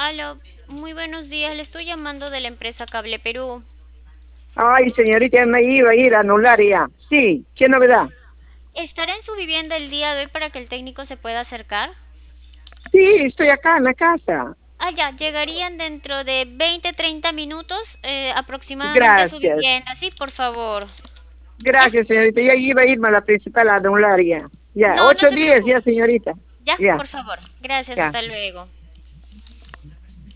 Aló, muy buenos días. Le estoy llamando de la empresa Cable Perú. Ay, señorita, me iba a ir a anular ya. Sí, ¿qué novedad? ¿Estará en su vivienda el día de hoy para que el técnico se pueda acercar? Sí, estoy acá en la casa. Ah, ya, llegarían dentro de 20-30 minutos aproximadamente a su Gracias. vivienda. Sí, por favor. ¿Ya? Gracias, señorita. Ya iba a irme a la principal a anular ya. Ya, No, no ocho se días ya, preocupe. señorita. Ya, Ya, por favor. Gracias, ya. hasta luego.